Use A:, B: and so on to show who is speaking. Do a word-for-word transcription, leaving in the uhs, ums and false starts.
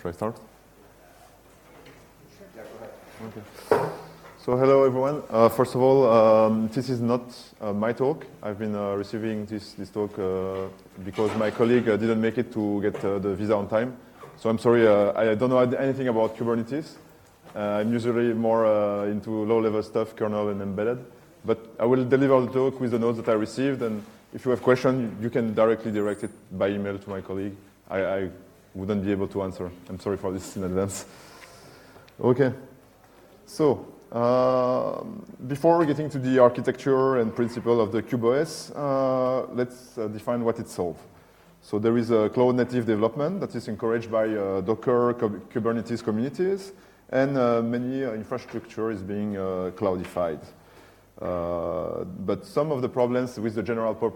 A: should I start? Yeah, go ahead. Okay. So hello everyone. Uh, first of all, um, this is not uh, my talk. I've been uh, receiving this, this talk uh, because my colleague uh, didn't make it to get uh, the visa on time. So I'm sorry, uh, I don't know anything about Kubernetes. Uh, I'm usually more uh, into low-level stuff, kernel and embedded. But I will deliver the talk with the notes that I received, and if you have questions, you can directly direct it by email to my colleague. I, I wouldn't be able to answer. I'm sorry for this in advance. Okay. So, uh, before getting to the architecture and principle of the KubeOS, uh, let's uh, define what it solves. So there is a cloud-native development that is encouraged by uh, Docker, Kubernetes communities, and uh, many uh, infrastructure is being uh, cloudified. Uh, but some of the problems with the general purpose